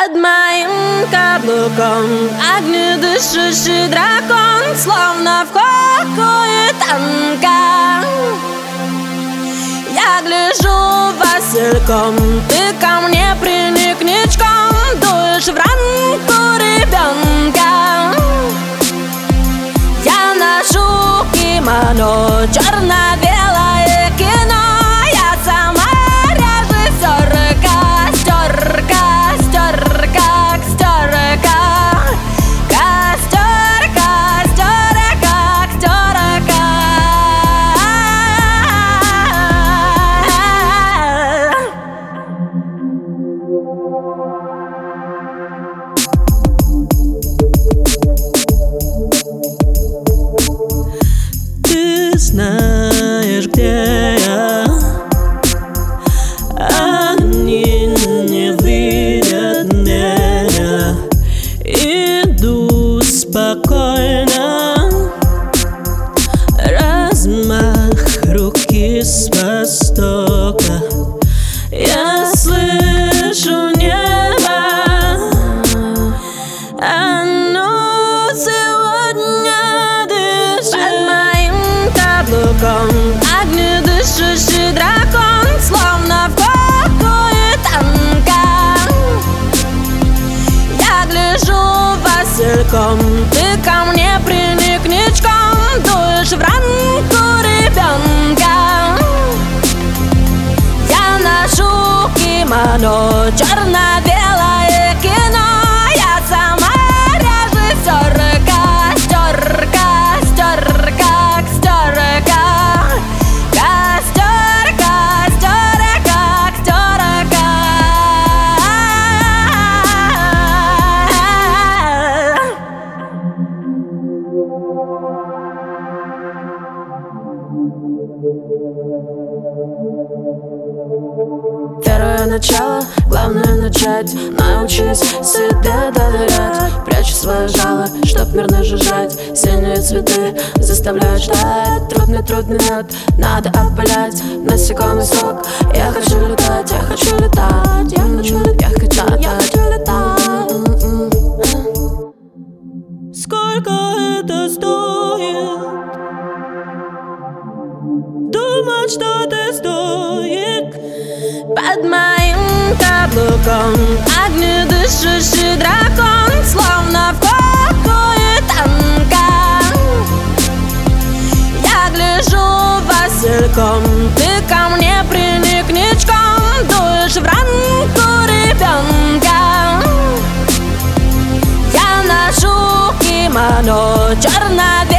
Под моим каблуком огнедышащий дракон, словно в хоккее танка. Я гляжу васильком, ты ко мне приник ничком, дуешь в ранку ребенка. Я ношу кимоно, черно-белое кино. Я сама режиссерка, стерка, стерка, стерка, костерка, стерка, стерка. Ты знаешь, где я, они не видят меня. Иду спокойно, размах руки с востока. Я слышу небо, оно сегодня дышит. Под моим каблуком огнедышащий дракон, словно в хоккее танка. Я гляжу васильком, ты ко мне приник ничком, дуешь в ранку ребенка. Я ношу кимоно, черно-белое кино. Я сама режиссерка, стерка, стерка, стерка, костерка, стерка, стерка. Первое начало, главное начать. Научись себе доверять. Прячу свое жало, чтоб мирно жужжать. Синие цветы заставляют ждать. Трудный мед, надо опылять. Насекомый сок, я хочу летать. Я хочу летать, я хочу летать, я хочу летать. Сколько это стоит? Думать, что ты стоит. Под моим каблуком огнедышащий дракон, словно в хоккее танка. Я гляжу васильком, ты ко мне приник ничком, дуешь в ранку ребенка. Я ношу кимоно, черно